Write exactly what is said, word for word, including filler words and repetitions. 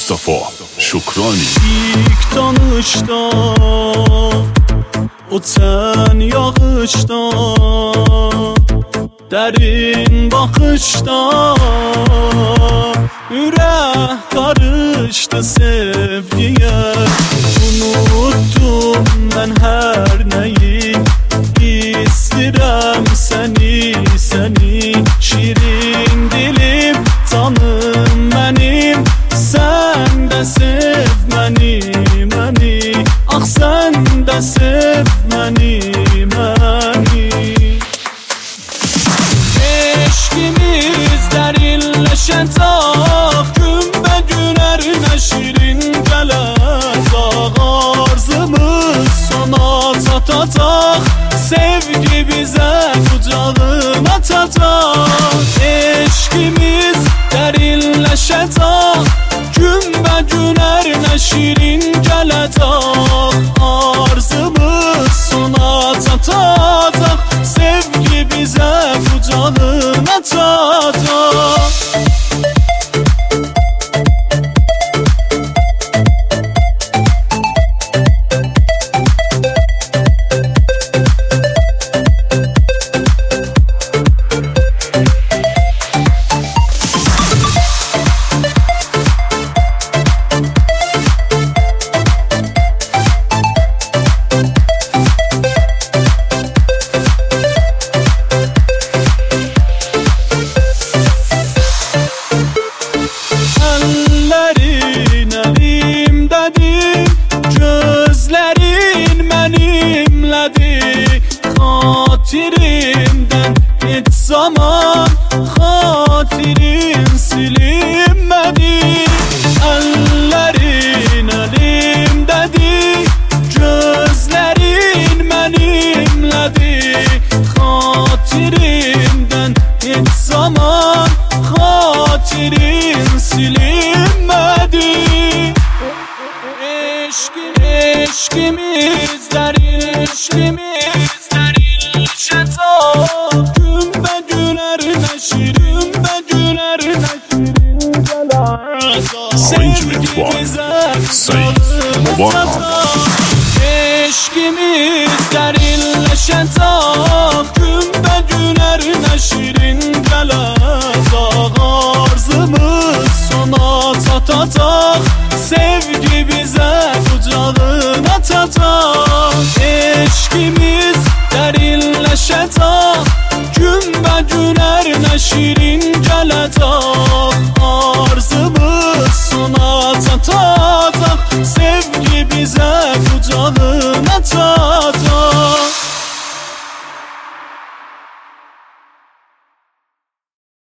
Mustafa Şukrani. İlk tanışda o ten yağışda, derin bakışta ürək karıştı sevgiye. Unuttum ben her neyi, İstirəm seni seni. Şirin dilim tanım benim, sen de sev məni məni. Ah sen de sev məni məni. Eşkimiz derinleşen tak, gün be gün erine şirin gələcək. Arzımız sona çatacaq, sevgi bize kucağına çatacaq. Eşkimiz derinleşen tak, gün be gün erine şirin gələcək. Arzımız sona çatacaq, sevgi bize kucağına çatacaq. Xatirimdən heç zaman xatirin silinmədi. Əllərin əlimdədir, gözlərin mənimlədir. Xatirimdən heç zaman xatirin silinmədi. Eşkim, eşkimiz dərin, eşkimiz gün be gün erine şirin, be gün erine şirin gələcək. Sevgimize kucağına eşkimiz derinleşen tak, gün be gün erine şirin gələcək. Arzımız sona çatacaq, sevgi bize kucağına çatacaq. Eşkimiz derinleşen tak, gün be gün erine şirin gələcək. Arzımız sona çatacaq, sevgi bize kucağına